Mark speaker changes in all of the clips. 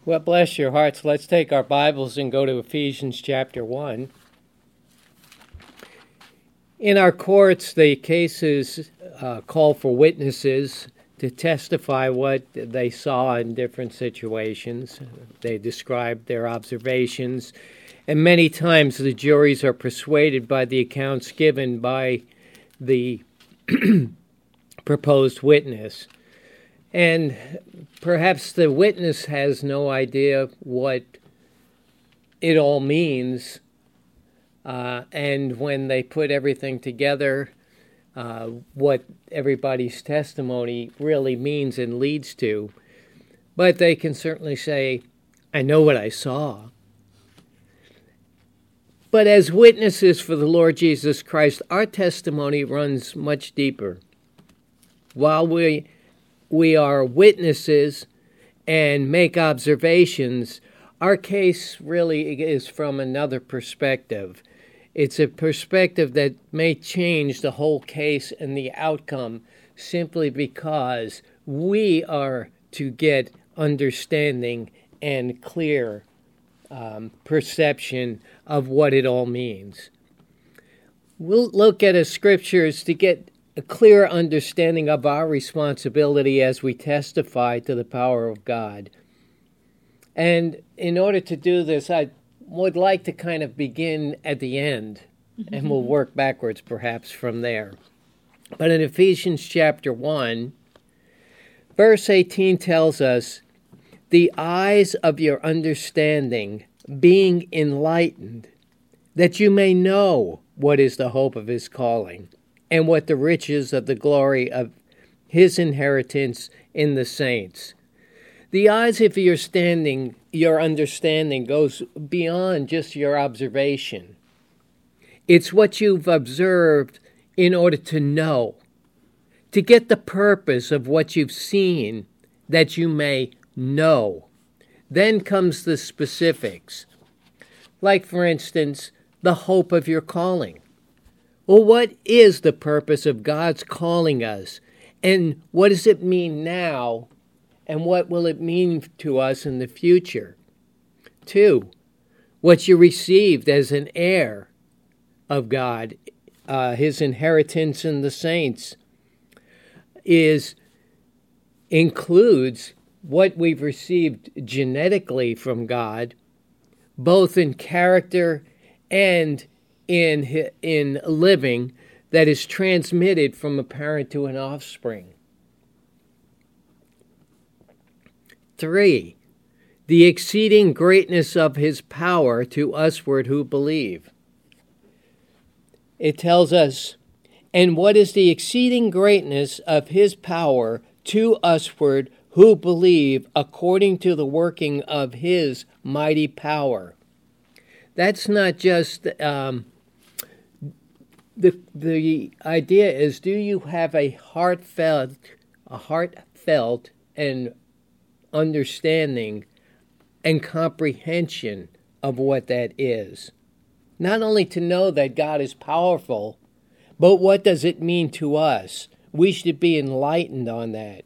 Speaker 1: Well, bless your hearts. Let's take our Bibles and go to Ephesians chapter 1. In our courts, the cases call for witnesses to testify what they saw in different situations. They describe their observations, and many times the juries are persuaded by the accounts given by the proposed witness. And perhaps the witness has no idea what it all means. And when they put everything together, what everybody's testimony really means and leads to. But they can certainly say, I know what I saw. But as witnesses for the Lord Jesus Christ, our testimony runs much deeper. While we are witnesses and make observations, our case really is from another perspective. It's a perspective that may change the whole case and the outcome simply because we are to get understanding and clear perception of what it all means. We'll look at the scriptures to get a clear understanding of our responsibility as we testify to the power of God. And in order to do this, I would like to kind of begin at the end, and we'll work backwards perhaps from there. But in Ephesians chapter 1, verse 18 tells us, the eyes of your understanding being enlightened, that you may know what is the hope of his calling, and what the riches of the glory of his inheritance in the saints. The eyes of your understanding goes beyond just your observation. It's what you've observed in order to know, to get the purpose of what you've seen, that you may know. Then comes the specifics. Like, for instance, the hope of your calling. Well, what is the purpose of God's calling us? And what does it mean now? And what will it mean to us in the future? 2, what you received as an heir of God, his inheritance in the saints, includes what we've received genetically from God, both in character and in living, that is transmitted from a parent to an offspring. 3, the exceeding greatness of his power to usward who believe. It tells us, and what is the exceeding greatness of his power to usward who believe, according to the working of his mighty power. That's not just the idea is, do you have a heartfelt and understanding and comprehension of what that is? Not only to know that God is powerful, but what does it mean to us? We should be enlightened on that.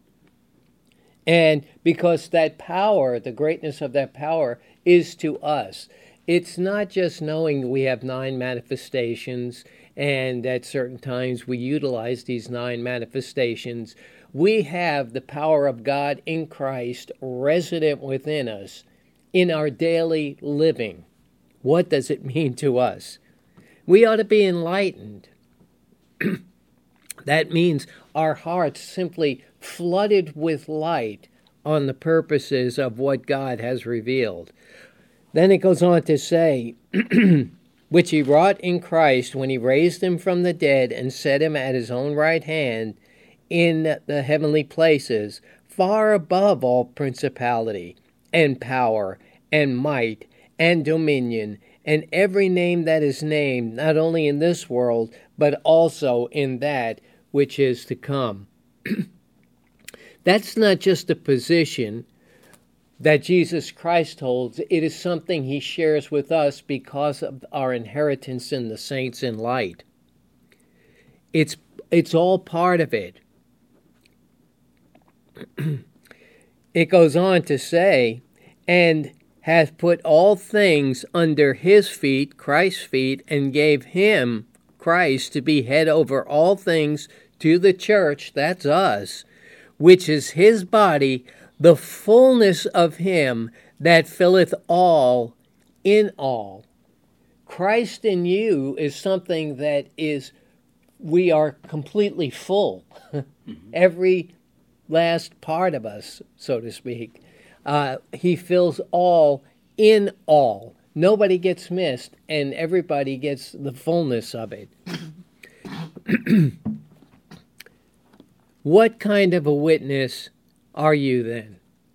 Speaker 1: And because that power, the greatness of that power, is to us. It's not just knowing we have 9 manifestations and at certain times we utilize these 9 manifestations. We have the power of God in Christ resident within us in our daily living. What does it mean to us? We ought to be enlightened. That means our hearts simply flooded with light on the purposes of what God has revealed. Then it goes on to say, which he wrought in Christ when he raised him from the dead and set him at his own right hand in the heavenly places, far above all principality and power and might and dominion and every name that is named, not only in this world, but also in that which is to come. That's not just a position that Jesus Christ holds. It is something he shares with us because of our inheritance in the saints in light. It's all part of it. It goes on to say, and hath put all things under his feet, Christ's feet, and gave him, Christ, to be head over all things to the church, that's us, which is his body, the fullness of him that filleth all in all. Christ in you is something that we are completely full. Every last part of us, so to speak. He fills all in all. Nobody gets missed, and everybody gets the fullness of it. What kind of a witness are you then?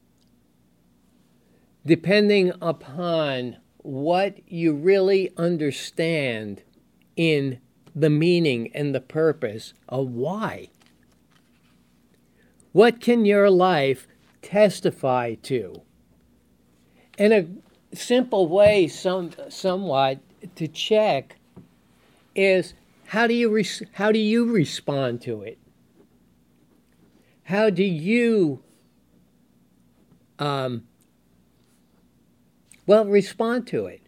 Speaker 1: Depending upon what you really understand in the meaning and the purpose of why. What can your life testify to? And a simple way, somewhat, to check is how do you respond to it? How do you respond to it?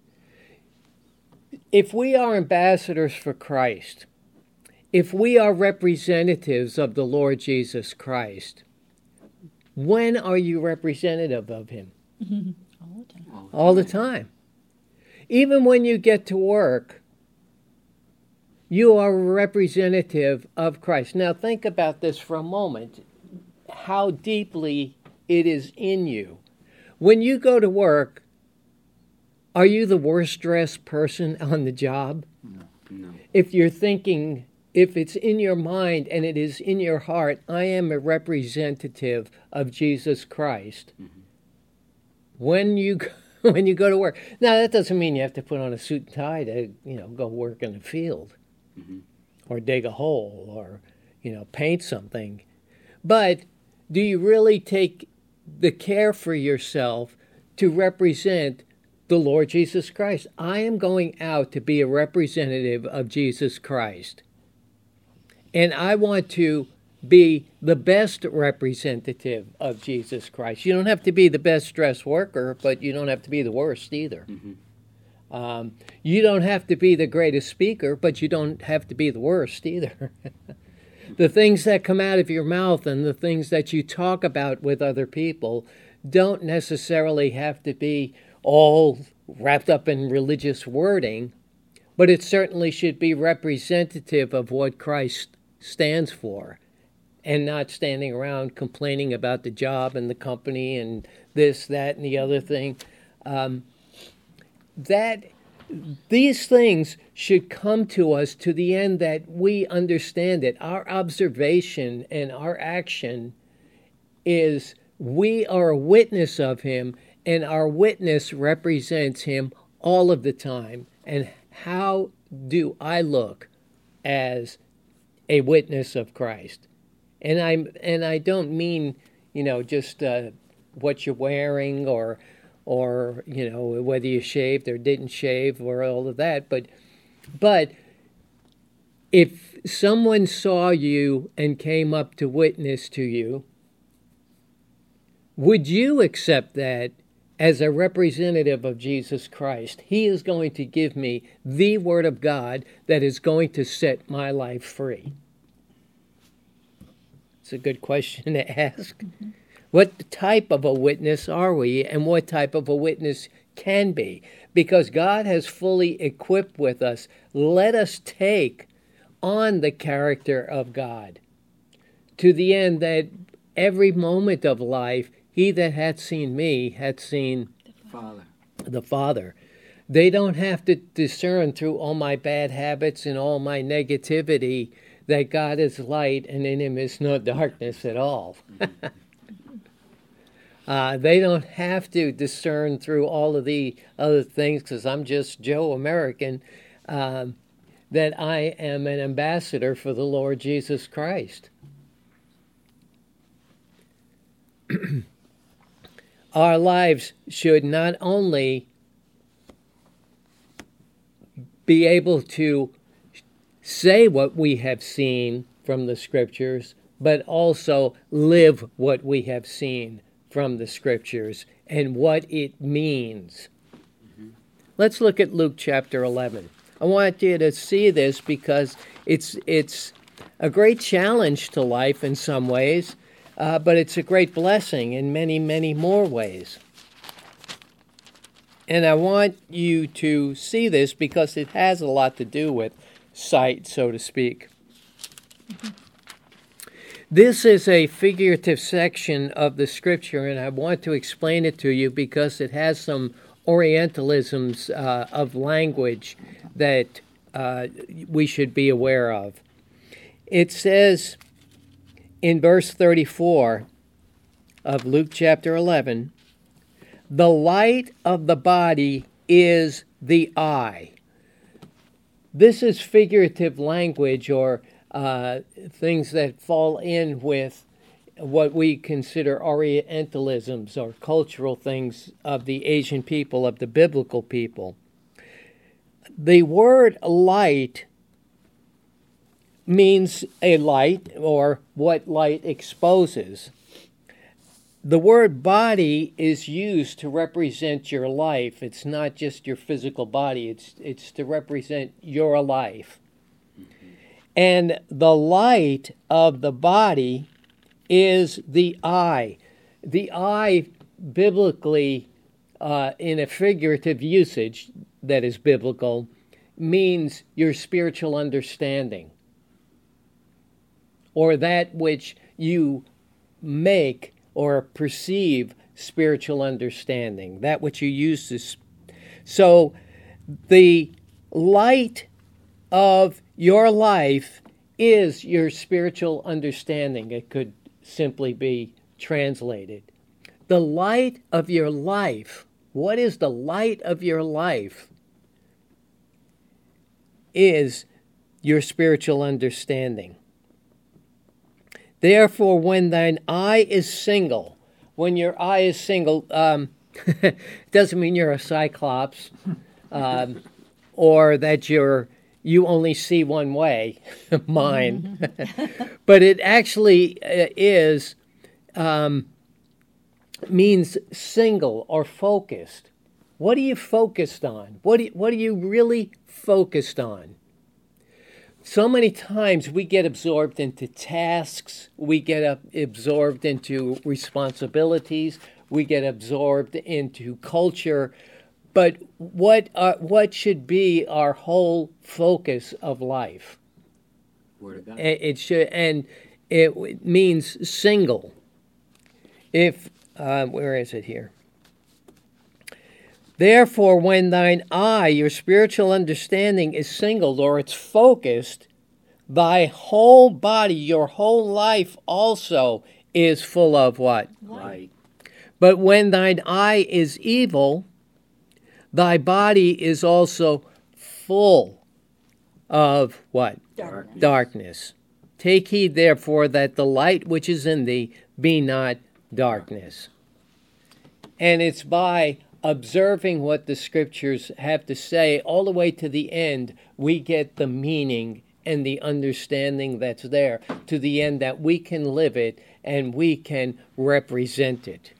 Speaker 1: If we are ambassadors for Christ, if we are representatives of the Lord Jesus Christ, when are you representative of him?
Speaker 2: All the time.
Speaker 1: All the time. Even when you get to work, you are a representative of Christ. Now think about this for a moment, how deeply it is in you. When you go to work, are you the worst dressed person on the job?
Speaker 3: No.
Speaker 1: If you're thinking, if it's in your mind and it is in your heart, I am a representative of Jesus Christ.
Speaker 3: Mm-hmm.
Speaker 1: When you go to work. Now, that doesn't mean you have to put on a suit and tie to, go work in the field.
Speaker 3: Mm-hmm.
Speaker 1: Or dig a hole or, paint something. But do you really take the care for yourself to represent the Lord Jesus Christ? I am going out to be a representative of Jesus Christ. And I want to be the best representative of Jesus Christ. You don't have to be the best dressed worker, but you don't have to be the worst either.
Speaker 3: Mm-hmm.
Speaker 1: You don't have to be the greatest speaker, but you don't have to be the worst either. The things that come out of your mouth and the things that you talk about with other people don't necessarily have to be all wrapped up in religious wording, but it certainly should be representative of what Christ stands for, and not standing around complaining about the job and the company and this, that, and the other thing. That these things should come to us to the end that we understand it. Our observation and our action is we are a witness of him, and our witness represents him all of the time. And how do I look as a witness of Christ? And I don't mean, just what you're wearing or whether you shaved or didn't shave or all of that, but if someone saw you and came up to witness to you, would you accept that as a representative of Jesus Christ? He is going to give me the Word of God that is going to set my life free. It's a good question to ask. Mm-hmm. What type of a witness are we, and what type of a witness can be? Because God has fully equipped with us. Let us take on the character of God to the end that every moment of life, he that hath seen me hath seen the Father. They don't have to discern through all my bad habits and all my negativity that God is light and in him is no darkness at all. They don't have to discern through all of the other things, because I'm just Joe American, that I am an ambassador for the Lord Jesus Christ. Our lives should not only be able to say what we have seen from the Scriptures, but also live what we have seen from the Scriptures and what it means. Let's look at Luke chapter 11. I want you to see this because it's a great challenge to life in some ways, but it's a great blessing in many, many more ways. And I want you to see this because it has a lot to do with sight, so to speak. This is a figurative section of the Scripture, and I want to explain it to you because it has some Orientalisms of language that we should be aware of. It says in verse 34 of Luke chapter 11, "The light of the body is the eye." This is figurative language, or things that fall in with what we consider Orientalisms or cultural things of the Asian people, of the biblical people. The word light means a light, or what light exposes. The word body is used to represent your life. It's not just your physical body. It's to represent your life. And the light of the body is the eye. The eye, biblically, in a figurative usage that is biblical, means your spiritual understanding, or that which you make or perceive spiritual understanding, that which you use to. So the light of your life is your spiritual understanding. It could simply be translated. The light of your life. What is the light of your life? Is your spiritual understanding. Therefore, when thine eye is single, when your eye is single, doesn't mean you're a cyclops, or that you only see one way, mine. But it actually means single or focused. What are you focused on? What are you really focused on? So many times we get absorbed into tasks, we get absorbed into responsibilities, we get absorbed into culture, but what should be our whole focus of life?
Speaker 3: Word of God.
Speaker 1: It should, and it means single. If where is it here? Therefore, when thine eye, your spiritual understanding, is singled, or it's focused, thy whole body, your whole life also is full of what?
Speaker 3: Light.
Speaker 1: But when thine eye is evil, thy body is also full of what? Darkness. Take heed, therefore, that the light which is in thee be not darkness. And it's by observing what the Scriptures have to say all the way to the end, we get the meaning and the understanding that's there, to the end that we can live it and we can represent it.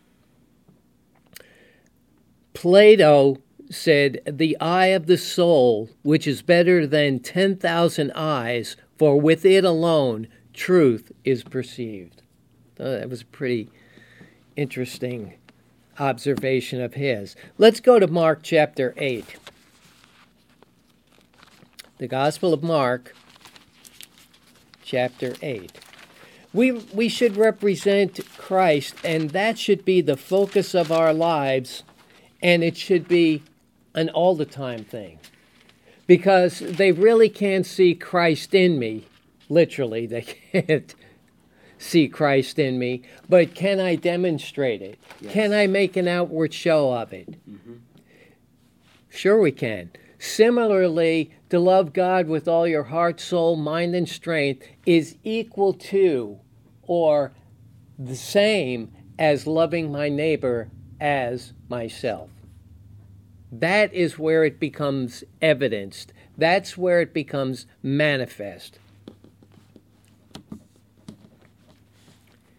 Speaker 1: Plato said, "The eye of the soul, which is better than 10,000 eyes, for with it alone truth is perceived." That was a pretty interesting observation of his. Let's go to Mark chapter 8. The Gospel of Mark, chapter 8. We should represent Christ, and that should be the focus of our lives, and it should be an all-the-time thing. Because they really can't see Christ in me. Literally, they can't see Christ in me, but can I demonstrate it? Yes. Can I make an outward show of it? Mm-hmm. Sure we can. Similarly, to love God with all your heart, soul, mind, and strength is equal to or the same as loving my neighbor as myself. That is where it becomes evidenced. That's where it becomes manifest.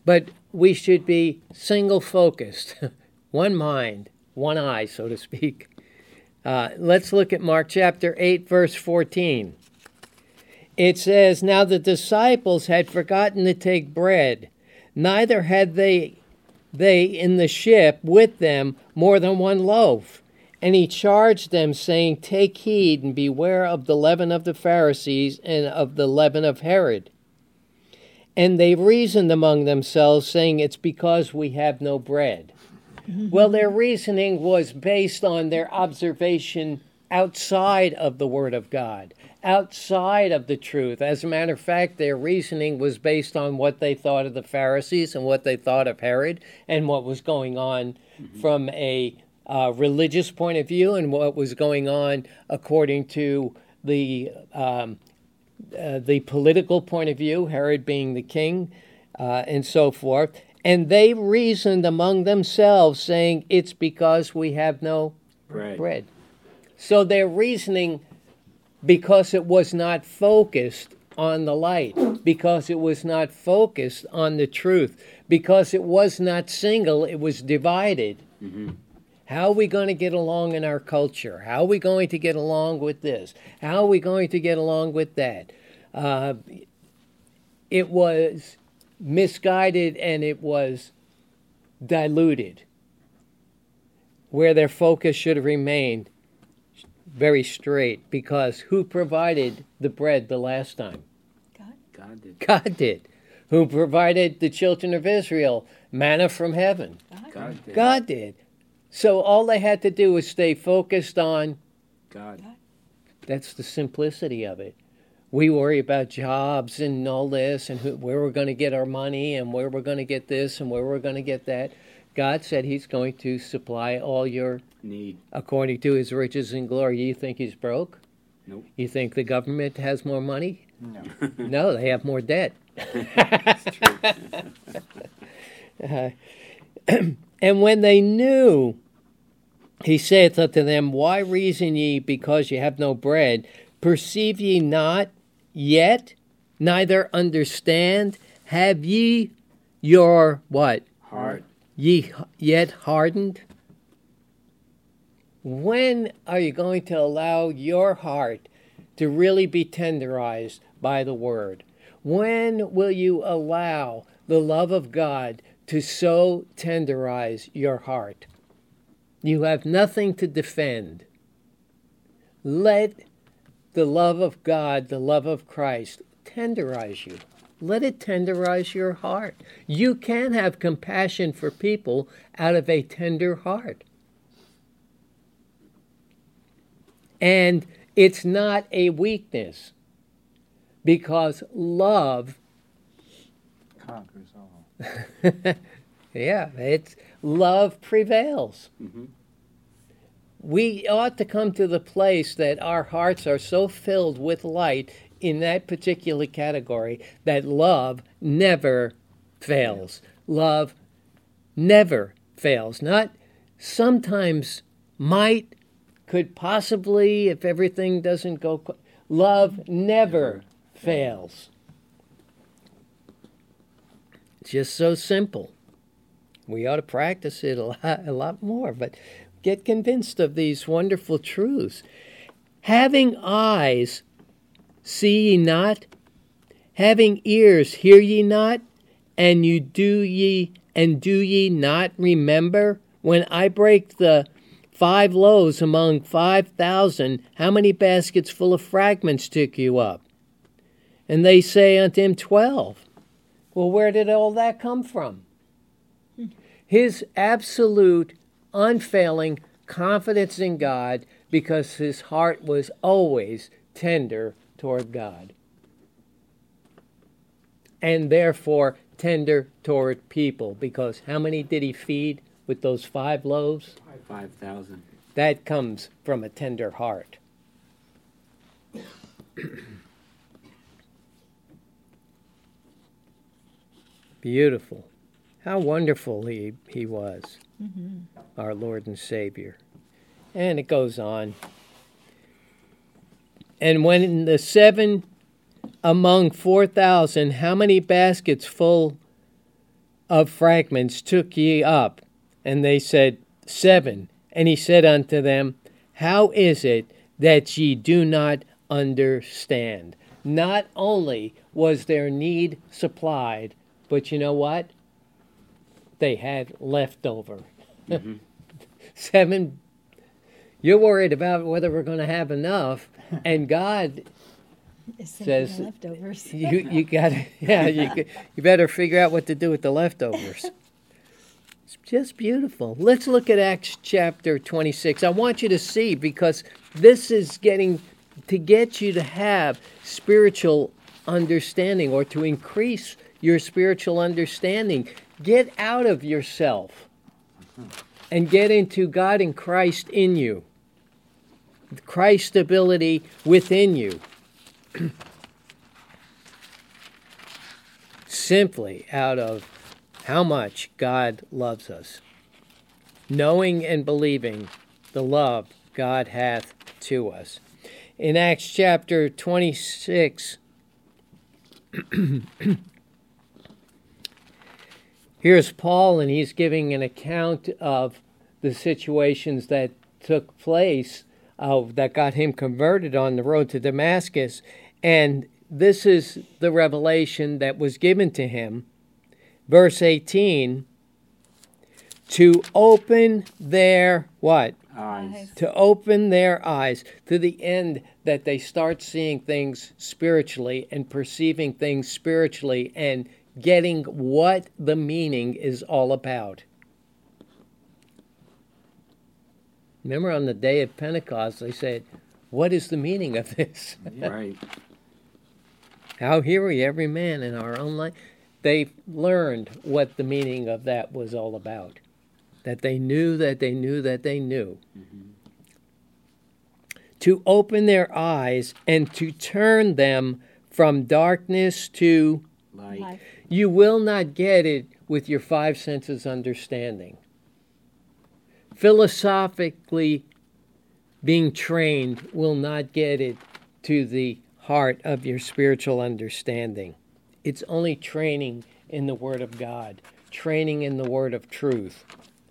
Speaker 1: But we should be single-focused, one mind, one eye, so to speak. Let's look at Mark chapter 8, verse 14. It says, "Now the disciples had forgotten to take bread, neither had they in the ship with them more than one loaf. And he charged them, saying, Take heed and beware of the leaven of the Pharisees and of the leaven of Herod. And they reasoned among themselves, saying, It's because we have no bread." Well, their reasoning was based on their observation outside of the Word of God, outside of the truth. As a matter of fact, their reasoning was based on what they thought of the Pharisees and what they thought of Herod and what was going on from a religious point of view and what was going on according to the political point of view, Herod being the king, and so forth. And they reasoned among themselves, saying, It's because we have no bread. So their reasoning, because it was not focused on the light, because it was not focused on the truth, because it was not single, it was divided. Mm-hmm. How are we going to get along in our culture? How are we going to get along with this? How are we going to get along with that? It was misguided and it was diluted, where their focus should have remained very straight, because who provided the bread the last time?
Speaker 3: God did.
Speaker 1: God did. Who provided the children of Israel manna from heaven?
Speaker 3: God did.
Speaker 1: God did. So all they had to do was stay focused on
Speaker 3: God.
Speaker 1: That's the simplicity of it. We worry about jobs and all this and where we're going to get our money and where we're going to get this and where we're going to get that. God said he's going to supply all your
Speaker 3: need
Speaker 1: according to his riches and glory. You think he's broke?
Speaker 3: Nope.
Speaker 1: You think the government has more money?
Speaker 4: No.
Speaker 1: No, they have more debt.
Speaker 3: That's true.
Speaker 1: And when they knew, he saith unto them, Why reason ye because ye have no bread? Perceive ye not yet, neither understand? Have ye your what?
Speaker 3: Heart.
Speaker 1: Ye yet hardened? When are you going to allow your heart to really be tenderized by the Word? When will you allow the love of God to so tenderize your heart? You have nothing to defend. Let the love of God, the love of Christ, tenderize you. Let it tenderize your heart. You can have compassion for people out of a tender heart. And it's not a weakness, because love
Speaker 4: Conquers all.
Speaker 1: yeah, it's love prevails.
Speaker 3: Mm-hmm.
Speaker 1: We ought to come to the place that our hearts are so filled with light in that particular category that love never fails. Love never fails. Not sometimes might, could possibly, if everything doesn't go. Love never fails. It's just so simple. We ought to practice it a lot more, but get convinced of these wonderful truths. Having eyes, see ye not? Having ears, hear ye not? And do ye not remember? When I break the 5 loaves among 5,000, how many baskets full of fragments took you up? And they say unto him, 12. Well, where did all that come from? His absolute, unfailing confidence in God, because his heart was always tender toward God. And therefore tender toward people, because how many did he feed with those 5 loaves?
Speaker 3: 5,000.
Speaker 1: That comes from a tender heart. Beautiful. How wonderful he was, our Lord and Savior. And it goes on. And when the 7 among 4,000, how many baskets full of fragments took ye up? And they said, 7. And he said unto them, how is it that ye do not understand? Not only was their need supplied, but you know what? They had leftover. 7. You're worried about whether we're going to have enough, and God says,
Speaker 2: leftovers.
Speaker 1: you got you better figure out what to do with the leftovers. It's just beautiful. Let's look at Acts chapter 26. I want you to see, because this is getting to get you to have spiritual understanding, or to increase your spiritual understanding. Get out of yourself and get into God and Christ in you. Christ's ability within you. Simply out of how much God loves us. Knowing and believing the love God hath to us. In Acts chapter 26, here's Paul, and he's giving an account of the situations that took place that got him converted on the road to Damascus. And this is the revelation that was given to him. Verse 18, to open their what?
Speaker 3: Eyes.
Speaker 1: To open their eyes, to the end that they start seeing things spiritually and perceiving things spiritually and getting what the meaning is all about. Remember on the day of Pentecost, they said, what is the meaning of this?
Speaker 3: Right.
Speaker 1: How hear we every man in our own life? They learned what the meaning of that was all about. That they knew that they knew that they knew. To open their eyes and to turn them from darkness to
Speaker 3: Light.
Speaker 1: You will not get it with your five senses understanding. Philosophically being trained will not get it to the heart of your spiritual understanding. It's only training in the Word of God, training in the Word of truth.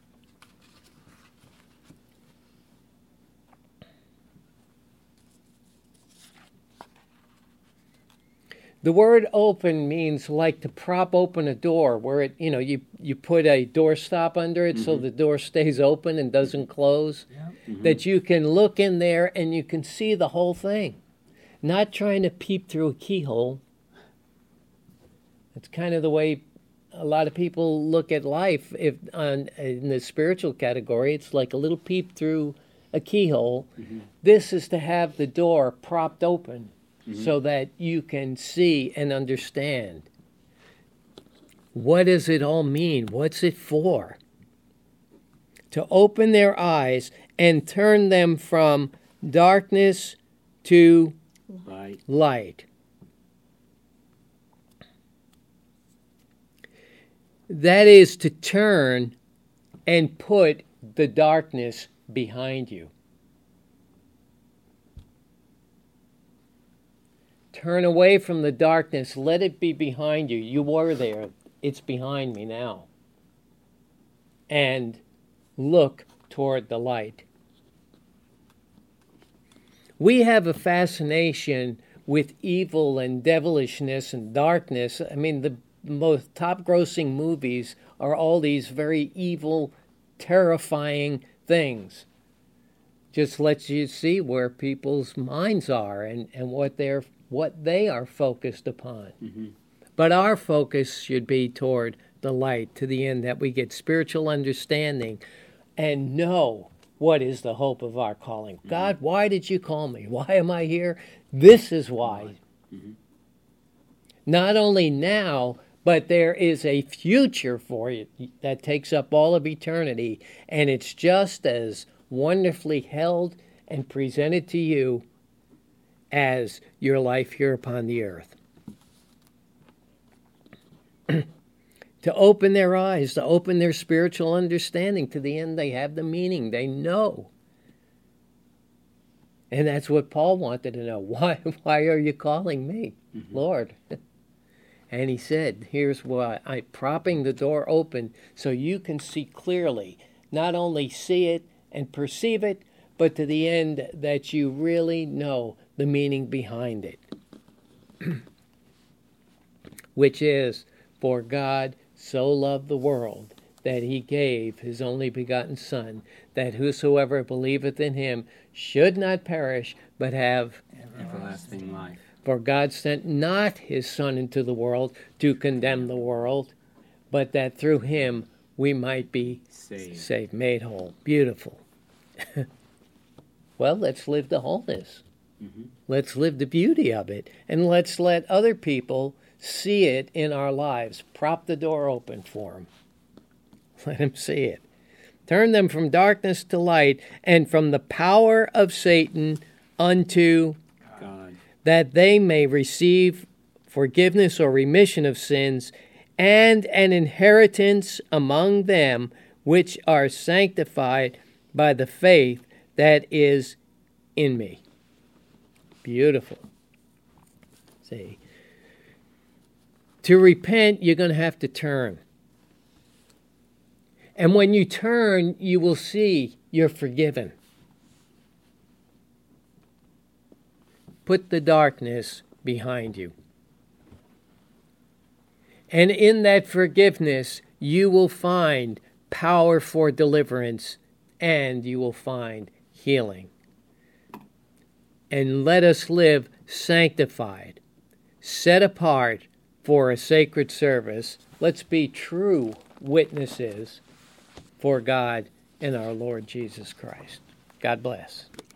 Speaker 1: The word open means like to prop open a door where it, you put a doorstop under it so the door stays open and doesn't close. That you can look in there and you can see the whole thing. Not trying to peep through a keyhole. It's kind of the way a lot of people look at life. In the spiritual category, it's like a little peep through a keyhole. This is to have the door propped open. So that you can see and understand. What does it all mean? What's it for? To open their eyes and turn them from darkness to light. That is to turn and put the darkness behind you. Turn away from the darkness. Let it be behind you. You were there. It's behind me now. And look toward the light. We have a fascination with evil and devilishness and darkness. I mean, the most top-grossing movies are all these very evil, terrifying things. Just lets you see where people's minds are and what they are focused upon. But our focus should be toward the light, to the end that we get spiritual understanding and know what is the hope of our calling. God, why did you call me? Why am I here? This is why. Not only now, but there is a future for you that takes up all of eternity, and it's just as wonderfully held and presented to you as your life here upon the earth. To open their eyes, to open their spiritual understanding, to the end they have the meaning, they know. And that's what Paul wanted to know. Why are you calling me, Lord? And he said, here's why. I'm propping the door open so you can see clearly. Not only see it and perceive it, but to the end that you really know the meaning behind it. Which is, for God so loved the world that he gave his only begotten Son, that whosoever believeth in him should not perish, but have
Speaker 3: Everlasting life.
Speaker 1: For God sent not his Son into the world to condemn the world, but that through him we might be saved, made whole. Beautiful. Well, let's live the wholeness.
Speaker 3: Mm-hmm.
Speaker 1: Let's live the beauty of it. And let's let other people see it in our lives. Prop the door open for them. Let them see it. Turn them from darkness to light, and from the power of Satan unto
Speaker 3: God.
Speaker 1: that they may receive forgiveness or remission of sins, and an inheritance among them which are sanctified by the faith that is in me. Beautiful. See, to repent, you're going to have to turn. And when you turn, you will see you're forgiven. Put the darkness behind you. And in that forgiveness, you will find power for deliverance, and you will find healing. And let us live sanctified, set apart for a sacred service. Let's be true witnesses for God and our Lord Jesus Christ. God bless.